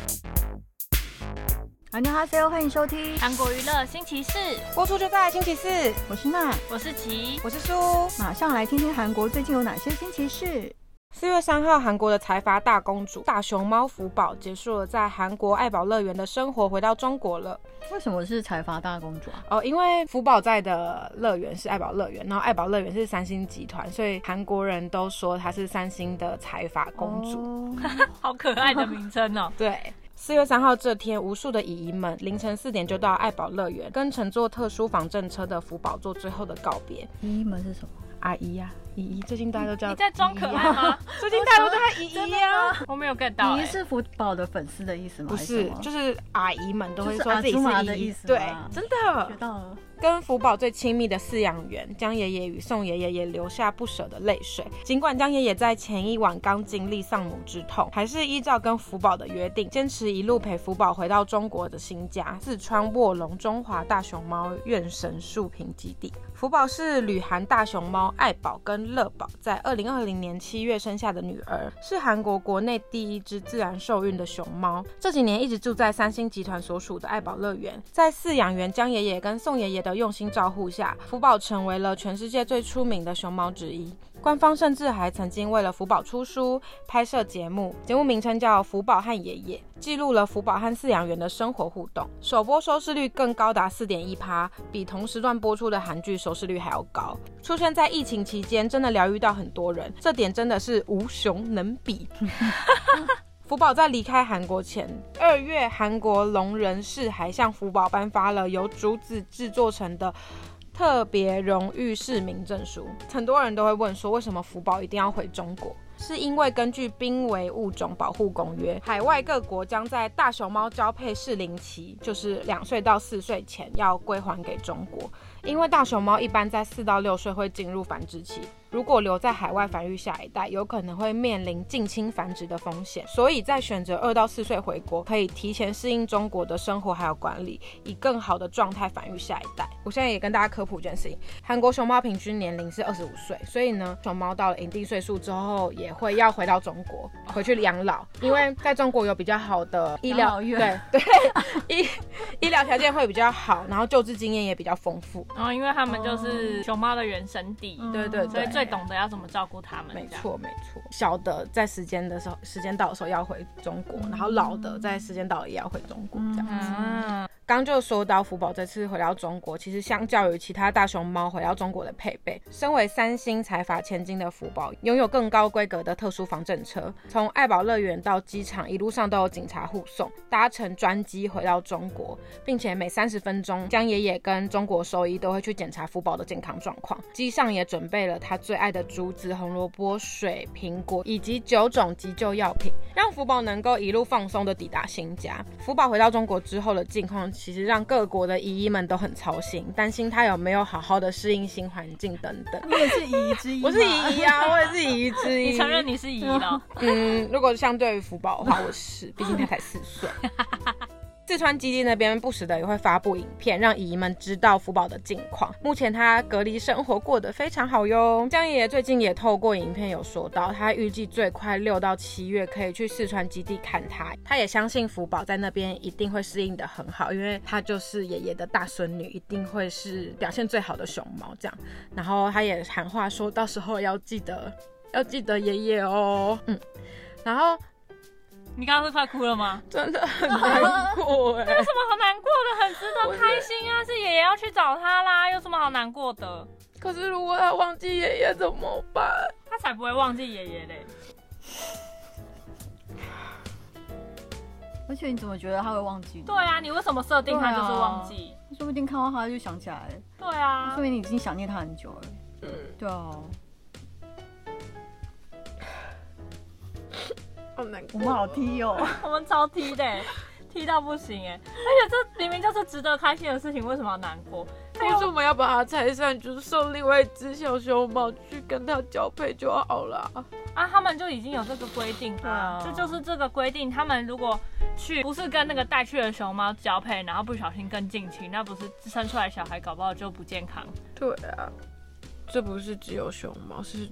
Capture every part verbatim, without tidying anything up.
안녕하세요，欢迎收听韩国娱乐星期四， 播出就在星期四。 我是娜， 我是琪， 我是苏。 马上来听听韩国最近有哪些新奇事。 四月三号，韩国的财阀大公主大熊猫福宝结束了在韩国爱宝乐园的生活，回到中国了。 为什么是财阀大公主啊？ 哦，因为福宝在的乐园是爱宝乐园，然后爱宝乐园是三星集团，所以韩国人都说她是三星的财阀公主。 哦、 好可爱的名称哦。 对。四月三号这天，无数的姨姨们凌晨四点就到爱宝乐园，跟乘坐特殊仿真车的福宝做最后的告别。 姨姨们是什么？ 阿姨呀、啊，姨姨，最近大家都叫你在装可爱吗？ 最近大家都叫她姨姨呀。 我没有 get 到、欸。 姨姨是福宝的粉丝的意思吗？ 不是，就是阿姨们都会说自己是姨姨的意思。 对，真的。 学到了。 跟福宝最亲密的饲养员江爷爷与宋爷爷也流下不舍的泪水。尽管江爷爷在前一晚刚经历丧母之痛，还是依照跟福宝的约定，坚持一路陪福宝回到中国的新家——四川卧龙中华大熊猫院神树坪基地。福宝是旅韩大熊猫爱宝跟乐宝在二零二零年七月生下的女儿，是韩国国内第一只自然受孕的熊猫。这几年一直住在三星集团所属的爱宝乐园，在饲养员江爷爷跟宋爷爷的用心照护下，福宝成为了全世界最出名的熊猫之一。官方甚至还曾经为了福宝出书、拍摄节目，节目名称叫《福宝和爷爷》，记录了福宝和饲养员的生活互动。首播收视率更高达 百分之四点一， 比同时段播出的韩剧收视率还要高。出现在疫情期间，真的疗愈到很多人，这点真的是无熊能比。福宝在离开韩国前，二月韩国龙人市还向福宝颁发了由竹子制作成的特别荣誉市民证书。很多人都会问说，为什么福宝一定要回中国？是因为根据濒危物种保护公约，海外各国将在大熊猫交配适龄期，就是两岁到四岁前要归还给中国。因为大熊猫一般在四到六岁会进入繁殖期，如果留在海外繁育下一代，有可能会面临近亲繁殖的风险，所以在选择二到四岁回国，可以提前适应中国的生活还有管理，以更好的状态繁育下一代。我现在也跟大家科普一件事情，韩国熊猫平均年龄是二十五岁，所以呢，熊猫到了一定岁数之后，也会要回到中国，回去养老，因为在中国有比较好的医疗，对对，医医疗条件会比较好，然后救治经验也比较丰富。 然后、哦、因为他们就是熊猫的原生地， 嗯、对对对， 所以最懂得要怎么照顾他们。 没错没错，小的在时间的时候，时间到的时候要回中国，然后老的在时间到了也要回中国，这样子。嗯刚就说到福宝这次回到中国，其实相较于其他大熊猫回到中国的配备，身为三星财阀千金的福宝拥有更高规格的特殊仿真车，从爱宝乐园到机场一路上都有警察护送，搭乘专机回到中国，并且每三十分钟江爷爷跟中国兽医都会去检查福宝的健康状况。机上也准备了他最爱的竹子、红萝卜、水、苹果以及九种急救药品，让福宝能够一路放松的抵达新家。福宝回到中国之后的近况其实让各国的姨姨们都很操心，担心他有没有好好的适应新环境等等。 你也是姨姨之一吗？ 我是姨姨啊，我也是姨姨之一。 你承认你是姨了？ 嗯，如果相对于福宝的话，我是，毕竟他才四岁。四川基地那边不时的也会发布影片，让姨姨们知道福宝的近况。目前他隔离生活过得非常好哟。江爷爷最近也透过影片有说到，他预计最快六到七月可以去四川基地看他。他也相信福宝在那边一定会适应得很好，因为他就是爷爷的大孙女，一定会是表现最好的熊猫这样。然后他也喊话说，到时候要记得要记得爷爷哦。嗯，然后。 你刚刚是快哭了吗？ 真的很难过哎、欸！ 有什么好难过的？很值得开心啊！是爷爷要去找他啦，有什么好难过的？ 可是如果他忘记爷爷怎么办？ 他才不会忘记爷爷嘞！ 而且你怎么觉得他会忘记？ 对啊，你为什么设定他就是忘记？ 啊、说不定看到他就想起来了。 对啊， 说明你已经想念他很久了。嗯，对啊。 好难过， 我们好踢哦， 我们超踢的，踢到不行哎！而且这明明就是值得开心的事情，为什么要难过？ 为什么要把它拆散？就是送另外一只小熊猫去跟它交配就好了啊！他们就已经有这个规定了，啊、这就是这个规定。他们如果去不是跟那个带去的熊猫交配，然后不小心更近亲，那不是生出来小孩搞不好就不健康。 对啊，这不是只有熊猫，是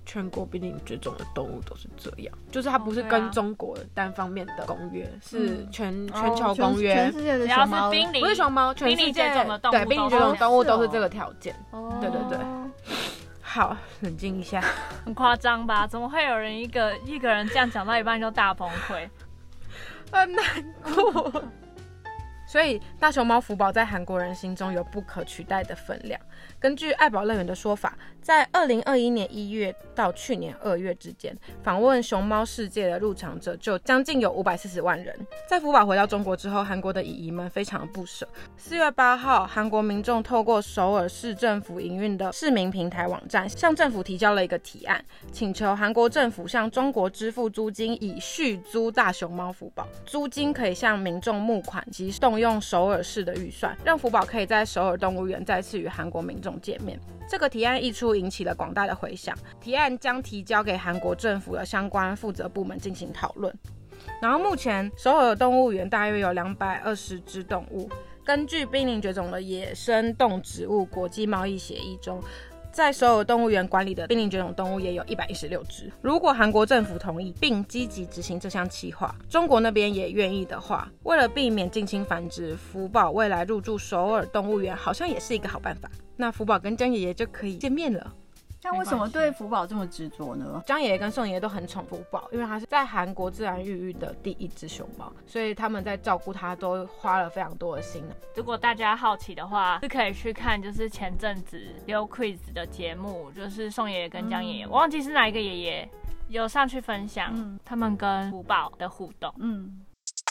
全国濒临绝种的动物都是这样，就是它不是跟中国单方面的公约，嗯、是全、嗯、全球公约， 哦、全, 全世界的熊猫， 不是熊猫，全世界濒临绝种的动物， 对，濒临绝种动物都是这个条件。 哦， 对对对。好，冷静一下。 很夸张吧？怎么会有人一个一个人这样讲到一半就大崩溃？ 很难过。所以大熊猫福宝在韩国人心中有不可取代的分量。根据爱宝乐园的说法，在二零二一年一月到去年二月之间，访问熊猫世界的入场者就将近有五百四十万人。在福宝回到中国之后，韩国的姨姨们非常不舍。四月八号，韩国民众透过首尔市政府营运的市民平台网站，向政府提交了一个提案，请求韩国政府向中国支付租金，以续租大熊猫福宝。租金可以向民众募款及动用首尔市的预算，让福宝可以在首尔动物园再次与韩国民众见面。这个提案一出，引起了广大的回响。提案将提交给韩国政府的相关负责部门进行讨论。然后目前首尔动物园大约有两百二十只动物。根据濒临绝种的野生动植物国际贸易协议中，在首尔动物园管理的濒临绝种动物也有一百一十六只。如果韩国政府同意并积极执行这项计划，中国那边也愿意的话，为了避免近亲繁殖，福宝未来入住首尔动物园好像也是一个好办法。那福宝跟江爷爷就可以见面了。 但为什么对福宝这么执着呢？ 江爷爷跟宋爷爷都很宠福宝，因为他是在韩国自然孕育的第一只熊猫，所以他们在照顾它都花了非常多的心。 如果大家好奇的话，是可以去看就是前阵子溜 quiz 的节目，就是宋爷爷跟江爷爷、嗯，我忘记是哪一个爷爷有上去分享、嗯、他们跟福宝的互动。嗯。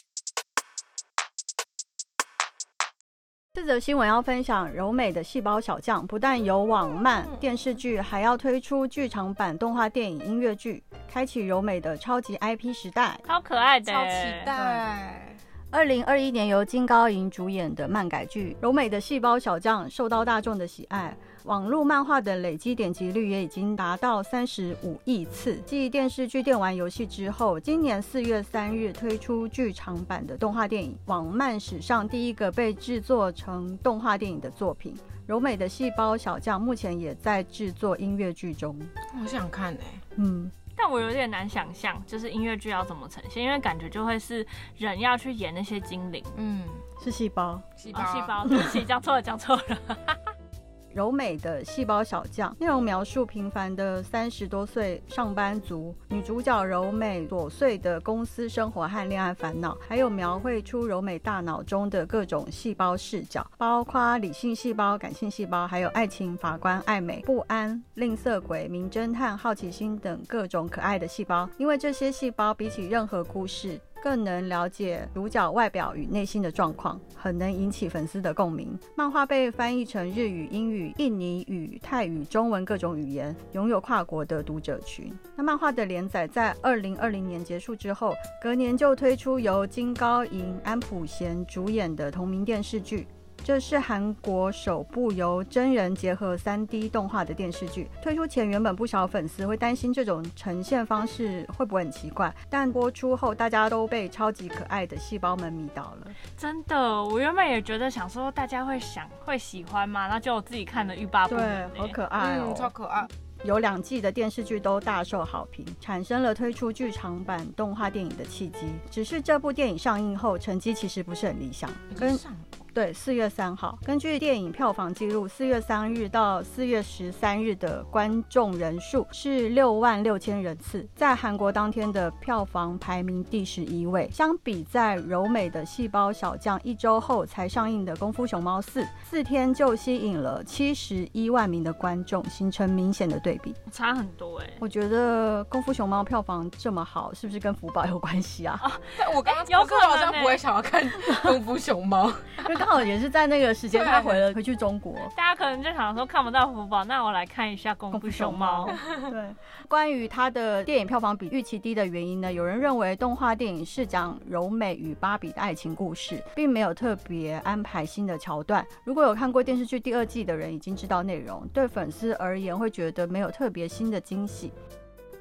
这则新闻要分享柔美的细胞小将，不但有网漫、电视剧，还要推出剧场版动画电影、音乐剧，开启柔美的超级 I P 时代， 超可爱的， 超期待。 二零二一年由金高银主演的漫改剧《柔美的细胞小将》受到大众的喜爱，网络漫画的累积点击率也已经达到三十五亿次。继电视剧、电玩游戏之后，今年四月三日推出剧场版的动画电影，网漫史上第一个被制作成动画电影的作品。柔美的细胞小将目前也在制作音乐剧中， 我想看欸。 嗯。 但我有点难想象，就是音乐剧要怎么呈现，因为感觉就会是人要去演那些精灵。 嗯，是细胞， 细胞，哦、细胞，对不起，讲错了，讲错了。 柔美的细胞小将内容描述平凡的三十多岁上班族，女主角柔美琐碎的公司生活和恋爱烦恼，还有描绘出柔美大脑中的各种细胞视角，包括理性细胞、感性细胞，还有爱情、法官、爱美、不安、吝啬鬼、名侦探、好奇心等各种可爱的细胞。因为这些细胞比起任何故事更能了解主角外表与内心的状况，很能引起粉丝的共鸣。漫画被翻译成日语、英语、印尼语、泰语、中文各种语言，拥有跨国的读者群。那漫画的连载在二零二零年结束之后，隔年就推出由金高银、安普贤主演的同名电视剧。这是韩国首部由真人结合 三 D 动画的电视剧。推出前，原本不少粉丝会担心这种呈现方式会不会很奇怪，但播出后大家都被超级可爱的细胞们迷倒了。 真的，我原本也觉得想说大家会想会喜欢嘛，那就我自己看了欲罢不能。 对，好可爱哦， 嗯、超可爱。 有两季的电视剧都大受好评，产生了推出剧场版动画电影的契机。只是这部电影上映后成绩其实不是很理想，跟对四月三号，根据电影票房记录，四月三日到四月十三日的观众人数是六万六千人次，在韩国当天的票房排名第十一位。相比在柔美的细胞小将一周后才上映的功夫熊猫四，四天就吸引了七十一万名的观众，形成明显的对比， 差很多哎、欸。 我觉得功夫熊猫票房这么好，是不是跟福宝有关系啊？ 啊但我刚刚有可能、欸、好像不会想要看功夫熊猫， 因为刚好也是在那个时间他回了回去中国， 大家可能就想说看不到福宝，那我来看一下功夫熊猫。 对，关于他的电影票房比预期低的原因呢，有人认为动画电影是讲柔美与芭比的爱情故事，并没有特别安排新的桥段。如果有看过电视剧第二季的人已经知道内容，对粉丝而言会觉得没有特别新的惊喜。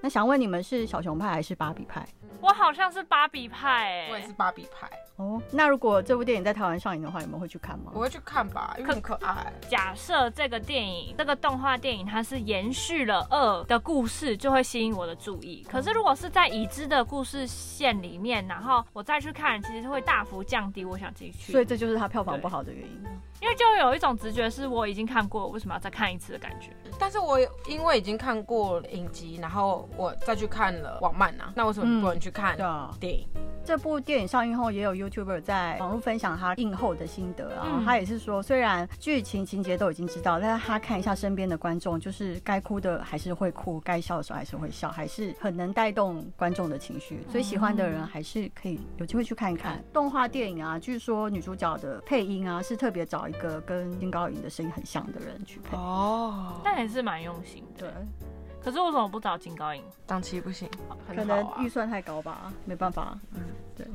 那想问你们是小熊派还是芭比派？ 我好像是芭比派、欸， 我也是芭比派。 哦，那如果这部电影在台湾上映的话，你们会去看吗？ 我会去看吧，因为很可爱。 假设这个电影，这个动画电影它是延续了二的故事，就会吸引我的注意。可是如果是在已知的故事线里面，然后我再去看，其实会大幅降低我想继续。 所以这就是它票房不好的原因。 因为就有一种直觉是我已经看过，为什么要再看一次的感觉。 但是我因为已经看过影集，然后我再去看了网漫啊，那为什么不能去看电影？ 嗯，这部电影上映后，也有 YouTuber 在网络分享他映后的心得啊。嗯、他也是说，虽然剧情情节都已经知道，但是他看一下身边的观众，就是该哭的还是会哭，该笑的时候还是会笑，还是很能带动观众的情绪。所以喜欢的人还是可以有机会去看一看。动画电影啊，据说女主角的配音啊，是特别找一个跟金高银的声音很像的人去配。 哦，但也是蛮用心的。对。可是为什么不找金高银？ 档期不行， 可能预算太高吧，没办法。嗯，对。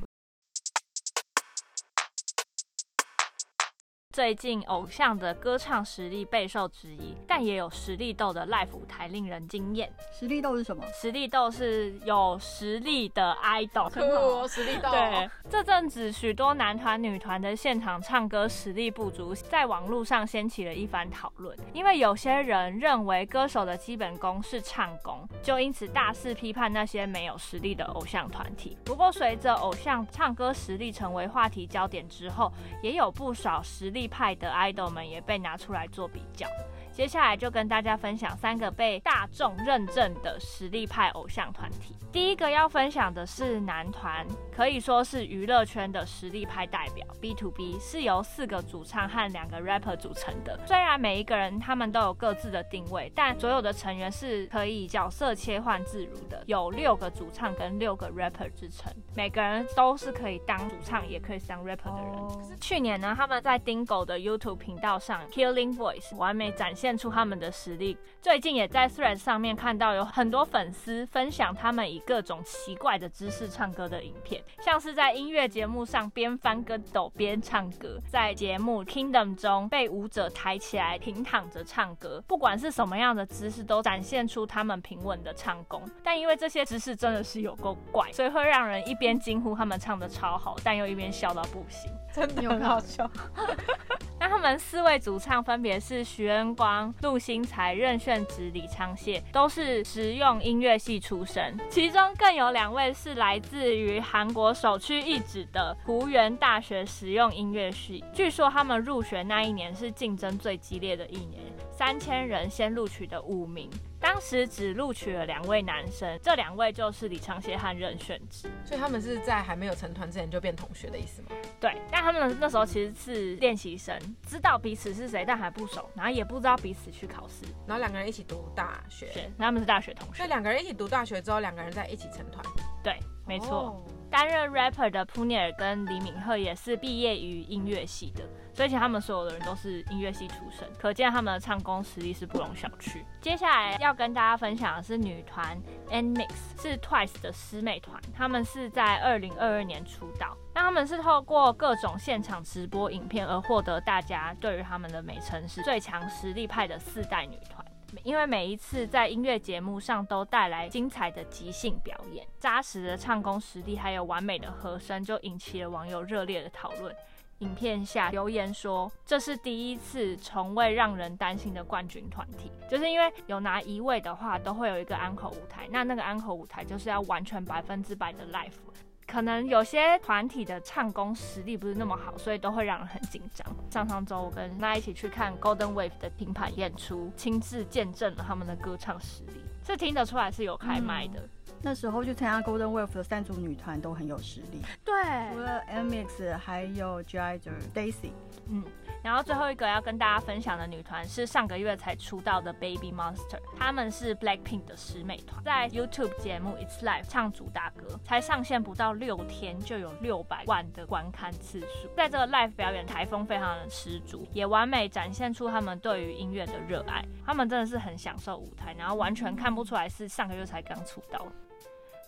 最近偶像的歌唱实力备受质疑，但也有实力斗的 live 舞台令人惊艳。 实力斗是什么？ 实力斗是有实力的 idol， 哦，实力斗。 对，这阵子许多男团、女团的现场唱歌实力不足，在网络上掀起了一番讨论。因为有些人认为歌手的基本功是唱功，就因此大肆批判那些没有实力的偶像团体。不过，随着偶像唱歌实力成为话题焦点之后，也有不少实力派的 idol 们也被拿出来做比较。接下来就跟大家分享三个被大众认证的实力派偶像团体。第一个要分享的是男团，可以说是娱乐圈的实力派代表 B to B， 是由四个主唱和两个 rapper 组成的。虽然每一个人他们都有各自的定位，但所有的成员是可以角色切换自如的，有六个主唱跟六个 rapper 之称，每个人都是可以当主唱也可以当 rapper 的人。Oh. 去年呢，他们在 Dingo 的 YouTube 频道上 Killing Voice 完美展现出他们的实力。最近也在 Threads 上面看到有很多粉丝分享他们以各种奇怪的姿势唱歌的影片，像是在音乐节目上边翻跟斗边唱歌，在节目 Kingdom 中被舞者抬起来平躺着唱歌，不管是什么样的姿势都展现出他们平稳的唱功。但因为这些姿势真的是有够怪，所以会让人一边惊呼他们唱得超好，但又一边笑到不行， 真的很好笑。 那他们四位主唱分别是徐恩光、陆星材、任炫植、李昌燮，都是实用音乐系出身，其中更有两位是来自于韩国首屈一指的湖源大学实用音乐系。据说他们入学那一年是竞争最激烈的一年，三千人先录取的五名，当时只录取了两位男生，这两位就是李昌燮和任炫植。 所以他们是在还没有成团之前就变同学的意思吗？ 对，但他们那时候其实是练习生，知道彼此是谁，但还不熟，然后也不知道彼此去考试， 然后两个人一起读大学， 对，他们是大学同学。 所以两个人一起读大学之后，两个人再一起成团。 对，没错。Oh. 担任 rapper 的普尼尔跟李敏赫也是毕业于音乐系的，所以其实他们所有的人都是音乐系出身，可见他们的唱功实力是不容小觑。接下来要跟大家分享的是女团 N M I X， 是 Twice 的师妹团，他们是在二零二二年出道。那他们是透过各种现场直播影片而获得大家对于他们的美称是最强实力派的四代女团。因为每一次在音乐节目上都带来精彩的即兴表演，扎实的唱功实力还有完美的和声，就引起了网友热烈的讨论。影片下留言说，这是第一次从未让人担心的冠军团体，就是因为有拿一位的话都会有一个安可舞台，那那个安可舞台就是要完全百分之百的 live， 可能有些团体的唱功实力不是那么好，所以都会让人很紧张。上上周我跟那一起去看 Golden Wave 的拼盘演出，亲自见证了他们的歌唱实力，是听得出来是有开麦的。嗯， 那时候去参加 Golden Wave 的三组女团都很有实力， 对， 除了 M X 还有 G I 的 Daisy。 嗯，然后最后一个要跟大家分享的女团是上个月才出道的 Baby Monster， 他们是 Blackpink 的师妹团，在 YouTube 节目 It's Life 唱主打歌，才上线不到六天就有六百万的观看次数，在这个 live 表演台风非常的十足，也完美展现出他们对于音乐的热爱，他们真的是很享受舞台，然后完全看不出来是上个月才刚出道。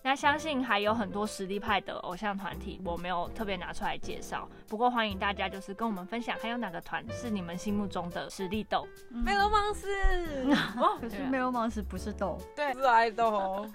那相信还有很多实力派的偶像团体，我没有特别拿出来介绍。不过欢迎大家就是跟我们分享，还有哪个团是你们心目中的实力豆？ 梅罗芒斯， 哦，可是梅罗芒斯不是豆， 对，是爱豆。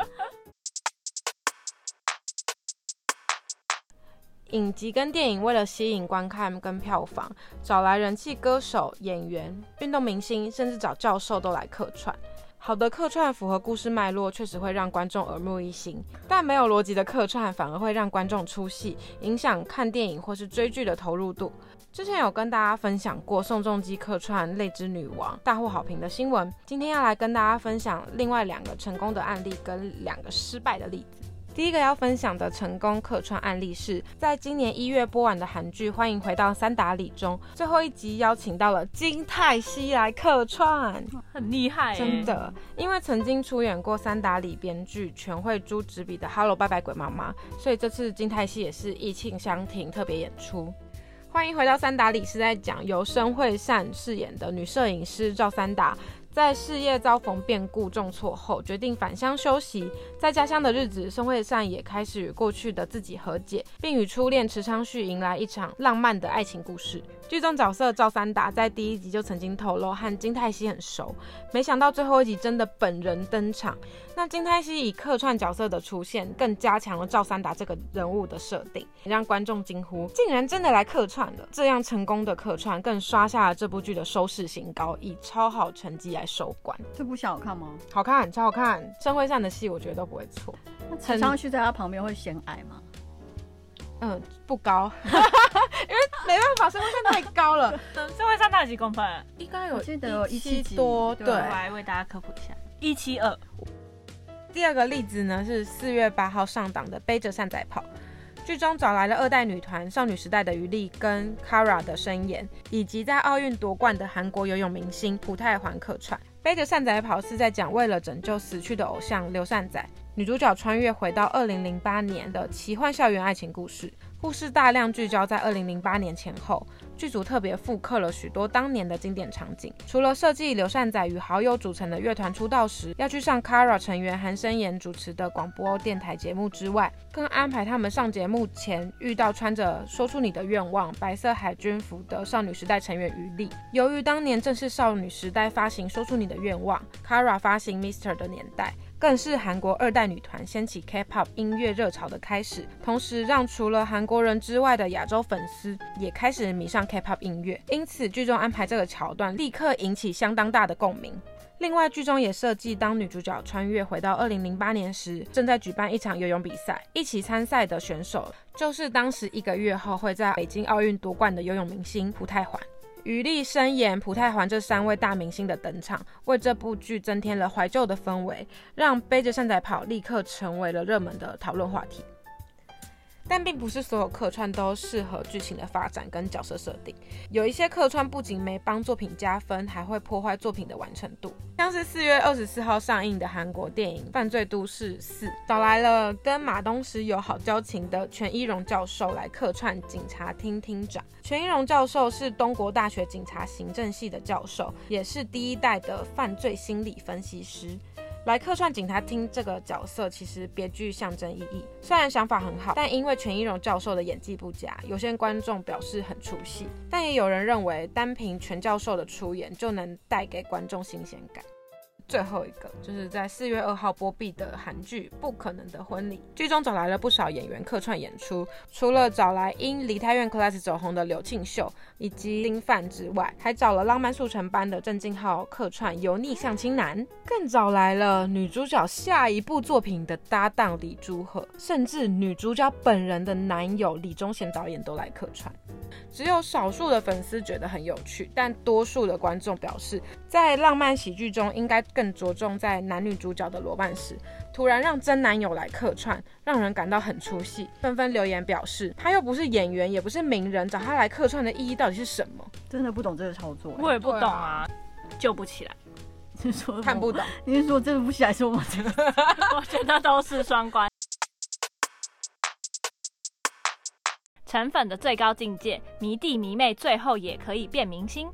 影集跟电影为了吸引观看跟票房，找来人气歌手、演员、运动明星，甚至找教授都来客串。好的客串符合故事脉络，确实会让观众耳目一新，但没有逻辑的客串反而会让观众出戏，影响看电影或是追剧的投入度。之前有跟大家分享过宋仲基客串《泪之女王》大获好评的新闻，今天要来跟大家分享另外两个成功的案例跟两个失败的例子。第一个要分享的成功客串案例是在今年一月播完的韩剧《欢迎回到三打里》中，最后一集邀请到了金泰熙来客串， 很厉害耶， 真的。因为曾经出演过三打里编剧全惠珠执笔的《Hello 拜拜鬼妈妈》，所以这次金泰熙也是意庆相挺特别演出。欢迎回到三打里是在讲由申惠善饰演的女摄影师赵三达，在事业遭逢变故重挫后，决定返乡休息。在家乡的日子，申惠善也开始与过去的自己和解，并与初恋池昌旭迎来一场浪漫的爱情故事。剧中角色赵三达在第一集就曾经透露和金泰熙很熟，没想到最后一集真的本人登场。那金泰熙以客串角色的出现，更加强了赵三达这个人物的设定，让观众惊呼竟然真的来客串了。这样成功的客串更刷下了这部剧的收视新高，以超好成绩来收官。 这部戏好看吗？ 好看，超好看。申惠善的戏我觉得都不会错。 那池昌旭在他旁边会嫌矮吗？ 嗯，不高，因为没办法，申惠善太高了。 申惠善大概几公分？ 应该有， 我记得有一七多。对， 我来为大家科普一下，一七二。 第二个例子呢是四月八号上档的《背着扇仔跑》。剧中找来了二代女团少女时代的余力跟 Kara 的声演，以及在奥运夺冠的韩国游泳明星朴泰桓客串。背着扇仔跑是在讲为了拯救死去的偶像刘善仔，女主角穿越回到二零零八年的奇幻校园爱情故事。故事大量聚焦在二零零八年前后，剧组特别复刻了许多当年的经典场景。除了设计刘善仔与好友组成的乐团出道时要去上 Kara 成员韩申妍主持的广播电台节目之外，更安排他们上节目前遇到穿着说出你的愿望白色海军服的少女时代成员余力。由于当年正是少女时代发行说出你的愿望 Kara 发行 Mister 的年代，更是韩国二代女团掀起 K-pop 音乐热潮的开始，同时让除了韩国人之外的亚洲粉丝也开始迷上 K-pop 音乐，因此剧中安排这个桥段立刻引起相当大的共鸣。另外，剧中也设计当女主角穿越回到二零零八年时，正在举办一场游泳比赛，一起参赛的选手就是当时一个月后会在北京奥运夺冠的游泳明星朴泰桓。余力、申妍、朴泰桓这三位大明星的登场，为这部剧增添了怀旧的氛围，让背着扇仔跑立刻成为了热门的讨论话题。但并不是所有客串都适合剧情的发展跟角色设定，有一些客串不仅没帮作品加分，还会破坏作品的完成度。像是四月二十四号上映的韩国电影《犯罪都市四》，找来了跟马东石有好交情的权一荣教授来客串警察厅厅长。权一荣教授是东国大学警察行政系的教授，也是第一代的犯罪心理分析师。来客串警察厅这个角色其实别具象征意义，虽然想法很好，但因为权一荣教授的演技不佳，有些观众表示很出戏，但也有人认为单凭权教授的出演就能带给观众新鲜感。最后一个就是在四月二号播毕的韩剧《不可能的婚礼》，剧中找来了不少演员客串演出，除了找来因梨泰院 Class 走红的柳庆秀以及丁范之外，还找了浪漫速成班的郑敬浩客串油腻相亲男，更找来了女主角下一部作品的搭档李朱赫，甚至女主角本人的男友李宗贤导演都来客串。只有少数的粉丝觉得很有趣，但多数的观众表示，在浪漫喜剧中应该更着重在男女主角的罗曼史，突然让真男友来客串，让人感到很出戏，纷纷留言表示他又不是演员也不是名人，找他来客串的意义到底是什么？ 真的不懂这个操作， 我也不懂啊，救不起来。 你是说看不懂？ 你是说这部戏还是我们这个？ 我觉得都是双关。成粉的最高境界，迷弟迷妹最后也可以变明星。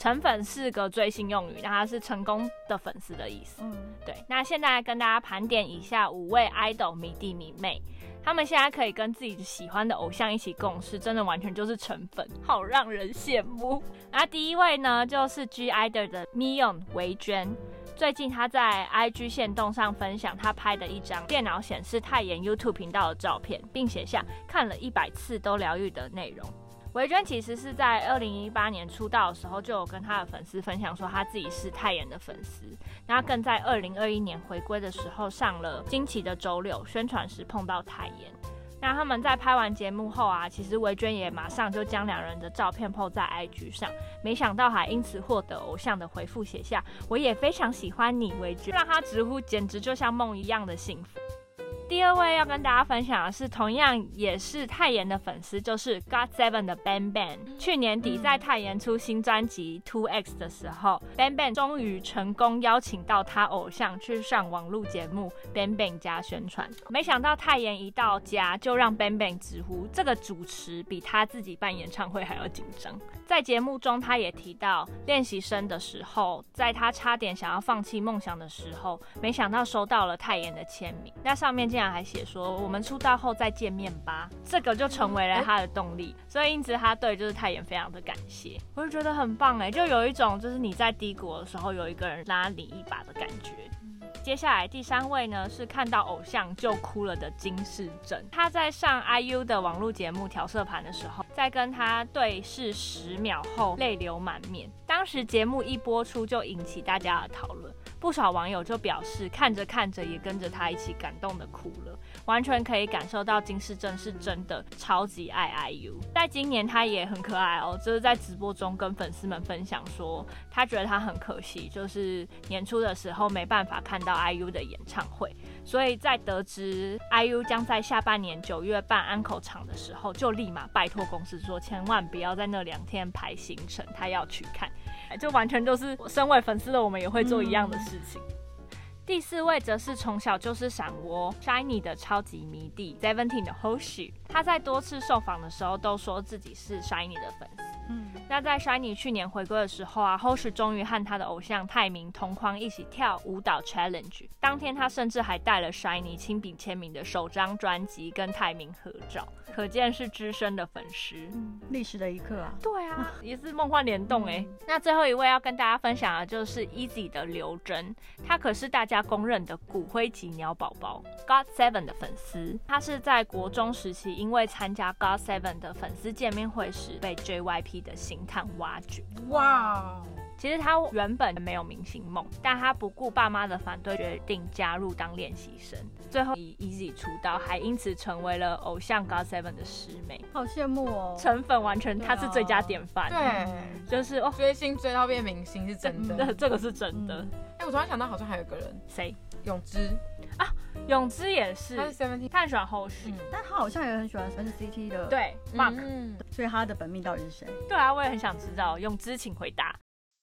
成粉是个追星用语，那它是成功的粉丝的意思。嗯，对。那现在跟大家盘点以下五位 idol 迷弟迷妹，他们现在可以跟自己喜欢的偶像一起共事，真的完全就是成粉，好让人羡慕。那第一位呢，就是 G idol 的 Mion 维娟。最近他在 I G 限动上分享他拍的一张电脑显示泰妍 YouTube 频道的照片，并写下看了一百次都疗愈的内容。维娟其实是在二零一八年出道的时候就有跟他的粉丝分享说他自己是泰妍的粉丝，那更在二零二一年回归的时候上了惊奇的周六宣传时碰到泰妍。那他们在拍完节目后啊，其实维娟也马上就将两人的照片 po 在 I G 上，没想到还因此获得偶像的回复，写下我也非常喜欢你维娟，让他直呼简直就像梦一样的幸福。第二位要跟大家分享的是同样也是泰妍的粉丝，就是 God Seven 的 Bang Bang。 去年底在泰妍出新专辑 Two X 的时候， Bang Bang 终于成功邀请到他偶像去上网路节目 Bang Bang 家宣传，没想到泰妍一到家就让 Bang Bang 直呼这个主持比他自己办演唱会还要紧张。在节目中他也提到练习生的时候，在他差点想要放弃梦想的时候，没想到收到了泰妍的签名，那上面竟然还写说我们出道后再见面吧，这个就成为了他的动力，所以因此他对就是泰妍非常的感谢，我就觉得很棒哎，就有一种就是你在低谷的时候有一个人拉你一把的感觉。接下来第三位呢是看到偶像就哭了的金世正，他在上 I U 的网络节目调色盘的时候，在跟他对视十秒后泪流满面，当时节目一播出就引起大家的讨论，不少网友就表示看着看着也跟着他一起感动的哭了，完全可以感受到金世正是真的超级爱 I U。 在今年他也很可爱哦，就是在直播中跟粉丝们分享说他觉得他很可惜，就是年初的时候没办法看到 I U 的演唱会，所以在得知 I U 将在下半年九月办安口场的时候，就立马拜托公司说千万不要在那两天排行程，他要去看，就完全就是身为粉丝的我们也会做一样的事情。嗯，第四位则是从小就是闪窝 Shiny 的超级迷弟 Seventeen 的 Hoshi， 他在多次受访的时候都说自己是 Shiny 的粉丝。嗯，那在 Shiny 去年回归的时候啊 Hoshi 终于和他的偶像泰明同框一起跳舞蹈 Challenge， 当天他甚至还带了 Shiny 亲笔签名的首张专辑跟泰明合照，可见是资深的粉丝。 历史的一刻啊。 对啊，也是梦幻联动哎、嗯。那最后一位要跟大家分享的就是 Easy 的刘真，他可是大家公认的骨灰级鸟宝宝 God Seven 的粉丝。他是在国中时期因为参加 God Seven 的粉丝见面会时被 J Y P 的星探挖掘。哇！其实他原本没有明星梦，但他不顾爸妈的反对，决定加入当练习生，最后以 Easy 出道，还因此成为了偶像 God Seven 的师妹。 好羡慕哦！ 成粉完全他是最佳典范。 对， 就是哦， 追星追到变明星是真的， 这个是真的。 哎、嗯，我突然想到，好像还有个人， 谁？ 永之啊，永之也是， 他是 Seventeen， 他很喜欢后续、 嗯，但他好像也很喜欢 N C T 的对 Mark，、 嗯、所以他的本命到底是谁？ 对啊，我也很想知道。永之，请回答。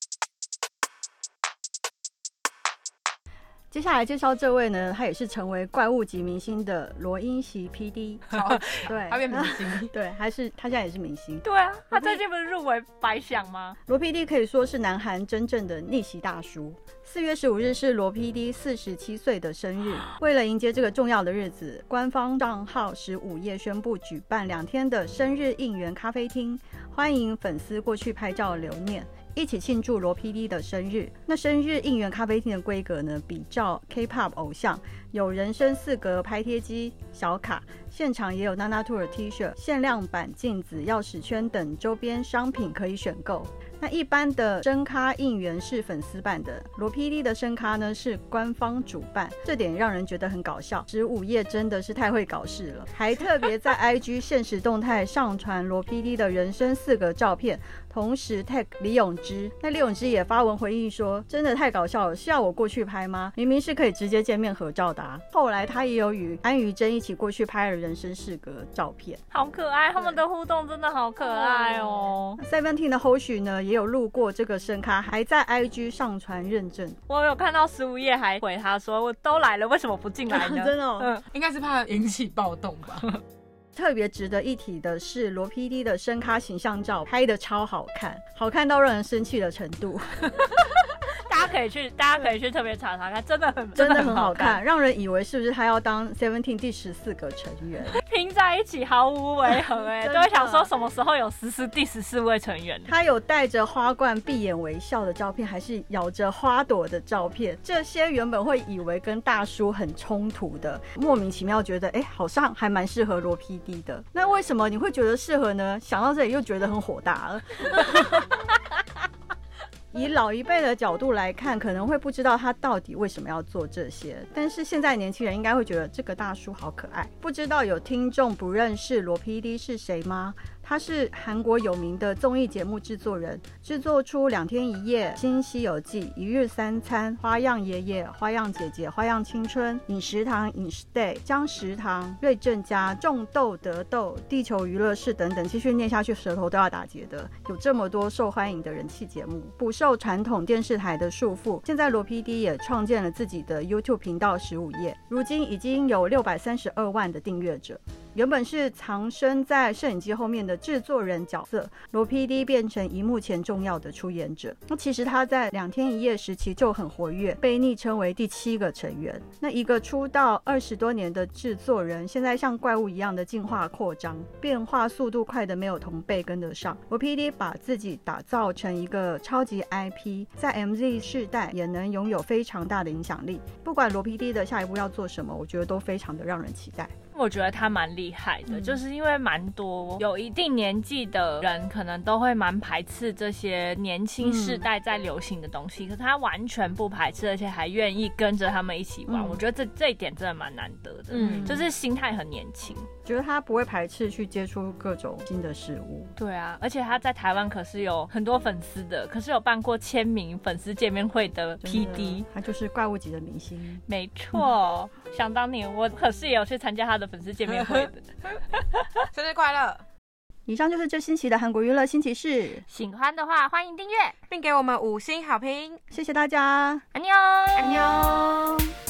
接下来介绍这位呢，他也是成为怪物级明星的罗英席 P D， 对， 他变明星， 对，还是他现在也是明星。 对啊，他最近不是入围百想吗？ 罗 P D 可以说是南韩真正的逆袭大叔。四月十五日是罗 P D 四十七岁的生日，为了迎接这个重要的日子，官方账号十五夜宣布举办两天的生日应援咖啡厅，欢迎粉丝过去拍照留念，一起庆祝罗 P D 的生日。那生日应援咖啡厅的规格呢，比照 K-pop 偶像，有人声四格拍贴机、小卡，现场也有 Nana Tour T 恤、限量版镜子、钥匙圈等周边商品可以选购。那一般的声咖应援是粉丝办的，罗 P D 的声咖呢是官方主办，这点让人觉得很搞笑。十五夜真的是太会搞事了，还特别在 I G 限时动态上传罗 P D 的人生四个照片，同时 tag 李永芝。那李永芝也发文回应说，真的太搞笑了，是要我过去拍吗？明明是可以直接见面合照的啊。后来他也有与安于真一起过去拍了人生四个照片， 好可爱，他们的互动真的好可爱哦。 Seventeen 的 Hoshi 呢也有路过这个声咖，还在 I G 上传认证。 我有看到十五夜还回他说，我都来了为什么不进来呢？ 真的、哦嗯，应该是怕引起暴动吧。 特别值得一提的是，罗 P D 的声咖形象照拍得超好看，好看到让人生气的程度。 大家可以去，大家可以去特别查查看，真的很真的很好看，让人以为是不是他要当 Seventeen 第十四个成员， 拼在一起毫无违和哎、欸，都会想说什么时候有实施第十四位成员。 他有戴着花冠闭眼微笑的照片，还是咬着花朵的照片，这些原本会以为跟大叔很冲突的，莫名其妙觉得哎、欸，好像还蛮适合罗 P D 的。那为什么你会觉得适合呢？想到这里又觉得很火大了。以老一辈的角度来看，可能会不知道他到底为什么要做这些，但是现在年轻人应该会觉得这个大叔好可爱。不知道有听众不认识罗 P D 是谁吗？他是韩国有名的综艺节目制作人，制作出《两天一夜》、《新西游记》、《一日三餐》、《花样爷爷》、《花样姐姐》、《花样青春》、《饮食堂》、《饮食 day》、《江食堂》、《瑞正家》、《种豆得豆》、《地球娱乐室》等等，继续念下去舌头都要打结的。有这么多受欢迎的人气节目，不受传统电视台的束缚。现在罗 P D 也创建了自己的 YouTube 频道十五页，如今已经有六百三十二万的订阅者。原本是藏身在摄影机后面的制作人角色，罗 P D 变成荧幕前重要的出演者。那其实他在两天一夜时期就很活跃，被昵称为第七个成员。那一个出道二十多年的制作人，现在像怪物一样的进化扩张，变化速度快的没有同辈跟得上。罗 P D 把自己打造成一个超级 I P， 在 M Z 世代也能拥有非常大的影响力。不管罗 P D 的下一步要做什么，我觉得都非常的让人期待。 我觉得他蛮厉害的、嗯、就是因为蛮多有一定年纪的人可能都会蛮排斥这些年轻世代在流行的东西、嗯、可是他完全不排斥，而且还愿意跟着他们一起玩、嗯、我觉得这这一点真的蛮难得的、嗯、就是心态很年轻， 觉得他不会排斥去接触各种新的事物。 对啊，而且他在台湾可是有很多粉丝的，可是有办过签名粉丝见面会的 P D， 他就是怪物级的明星。 没错、嗯、想当年我可是也有去参加他的粉丝见面会的。 生日快乐！ 以上就是这星期的韩国娱乐新奇事， 喜欢的话欢迎订阅并给我们五星好评， 谢谢大家， 안녕， 안녕。